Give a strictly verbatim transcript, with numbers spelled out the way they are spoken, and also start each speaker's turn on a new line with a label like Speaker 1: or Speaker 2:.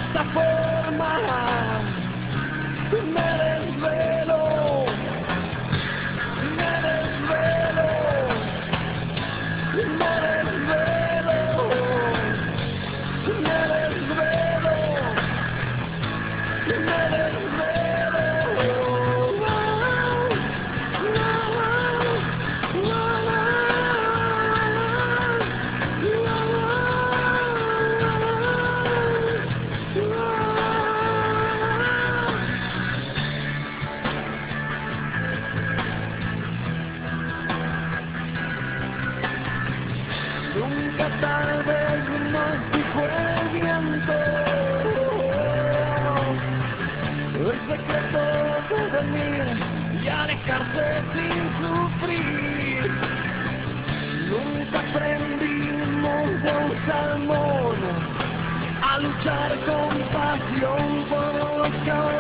Speaker 1: esta forma me desvelo, me desvelo, me desvelo, me desvelo, me desvelo. Nunca tal vez nos dijo el viento el secreto de venir y alejarse sin sufrir. Nunca aprendimos de un salmón a luchar con pasión por los caballos.